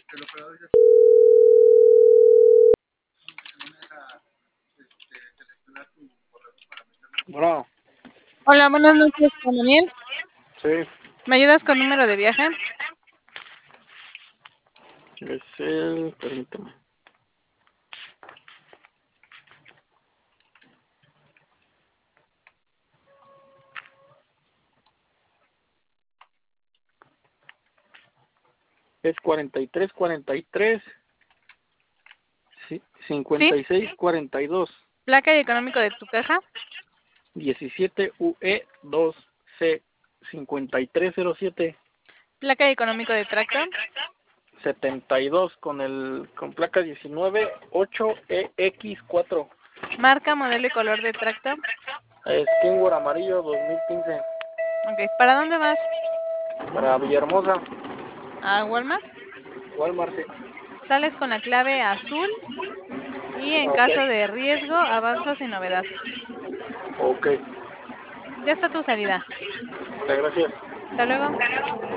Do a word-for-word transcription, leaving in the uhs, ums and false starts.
Bueno, Hola, buenas noches, Juan Daniel. sí, ¿Me ayudas con número de viaje? es el, permíteme. Es cuarenta y tres, cuarenta y tres, sí, cincuenta y seis, cuarenta y dos, ¿Placa y económico de tu caja? diecisiete U E dos C cincuenta y tres cero siete, ¿Placa y económico de tracto? setenta y dos con el con placa diecinueve ocho E X cuatro. ¿Marca, modelo y color de tracto? Es Kenworth amarillo dos mil quince. Ok, ¿para dónde vas? Para Villahermosa, ¿A Walmart? Walmart. Sales con la clave azul y en Ok, caso de riesgo avanzas sin novedad. ok, Ya está tu salida. gracias. Hasta luego.